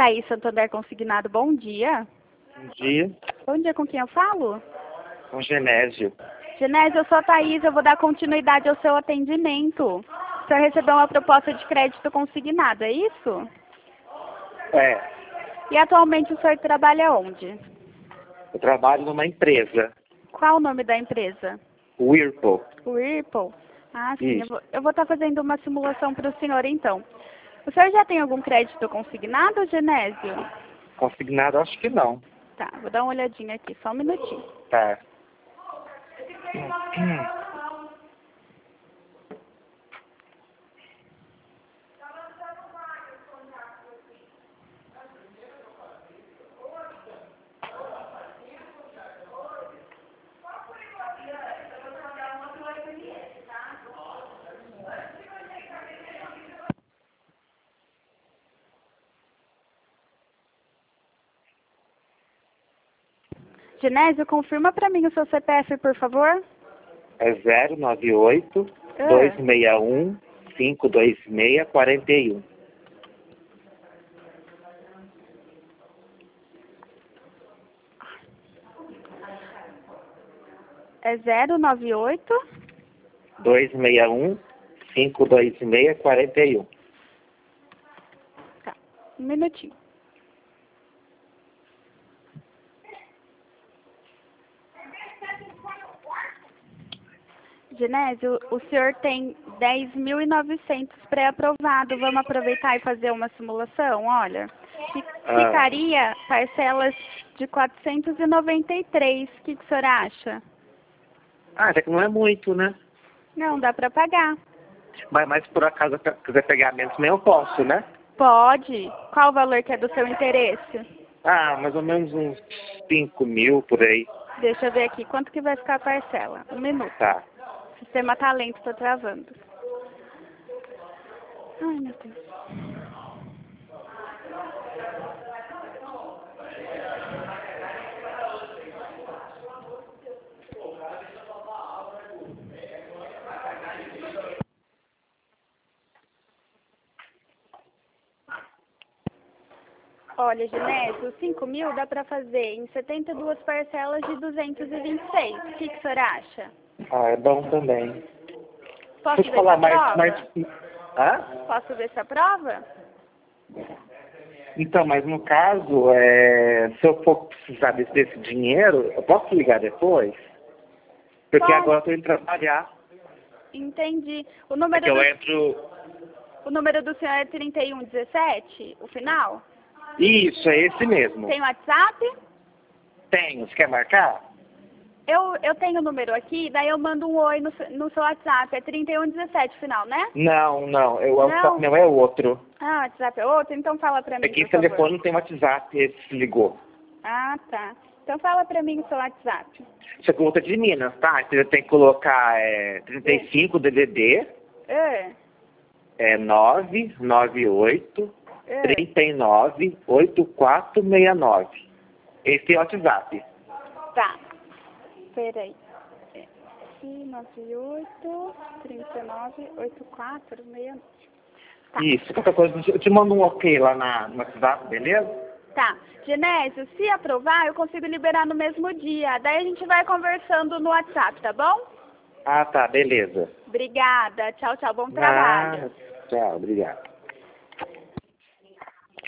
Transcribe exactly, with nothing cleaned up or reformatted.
Thaís Santander Consignado, bom dia. Bom dia, Bom dia, com quem eu falo? com Genésio. Genésio, eu sou a Thaís, eu vou dar continuidade ao seu atendimento. O senhor recebeu uma proposta de crédito consignado, é isso? É, E atualmente o senhor trabalha onde? eu trabalho numa empresa, Qual o nome da empresa? Whirlpool. Whirlpool. Ah, sim, Isso. eu vou estar fazendo uma simulação para o senhor, então. O senhor já tem algum crédito consignado, Genésio? Consignado, acho que não. Tá, vou dar uma olhadinha aqui, só um minutinho. Tá. Genésio, confirma para mim o seu C P F, por favor. É zero nove oito, Ah. dois seis um, cinco dois seis, quatro um. É zero nove oito. dois seis um, cinco dois seis, quatro um. Tá, um minutinho. Genésio, o senhor tem dez mil e novecentos pré-aprovado. Vamos aproveitar e fazer uma simulação? Olha, fi- Ah. ficaria parcelas de quatrocentos e noventa e três. O que, que o senhor acha? Ah, até que não é muito, né? Não, dá para pagar. Mas, mas por acaso eu quiser pegar menos, nem eu posso, né? Pode. Qual o valor que é do seu interesse? Ah, mais ou menos uns cinco mil por aí. Deixa eu ver aqui. Quanto que vai ficar a parcela? Um minuto. Tá. O sistema tá lento, tô travando. Ai, meu Deus. Olha, Genésio, cinco mil dá para fazer em setenta e duas parcelas de duzentos e vinte e seis. O que, que o senhor acha? Ah, é bom também. Posso Deixa ver eu falar essa mais, prova? mais... Hã? Posso ver essa prova? Então, mas no caso, é, se eu for precisar desse, desse dinheiro, eu posso ligar depois? Porque Pode. agora eu estou indo trabalhar. Entendi. O É número, que eu do, entro... o número do senhor é trinta e um dezessete, o final? Isso, é esse mesmo. Tem WhatsApp? Tenho. Você quer marcar? Eu, eu tenho o número aqui, daí eu mando um oi no, seu- no seu WhatsApp. É trinta e um dezessete o final, né? Não, não. Eu, o Não. WhatsApp meu é outro. Ah, WhatsApp é outro? Então fala pra mim, É que por esse favor. telefone não tem WhatsApp, esse se ligou. Ah, tá. Então fala pra mim o seu WhatsApp. Isso é conta de Minas, tá? Você tem que colocar é, trinta e cinco D D D, É, é nove nove oito, é. trinta e nove, oito quatro seis nove. Esse é o WhatsApp. Tá. Peraí. É, nove oito, trinta e nove, oito quatro, seis. Tá. Isso, qualquer coisa, eu te mando um ok lá na, no WhatsApp, beleza? Tá. Genésio, se aprovar, eu consigo liberar no mesmo dia. Daí a gente vai conversando no WhatsApp, tá bom? Ah, tá, beleza. Obrigada. Tchau, tchau. Bom trabalho. Ah, tchau, obrigado.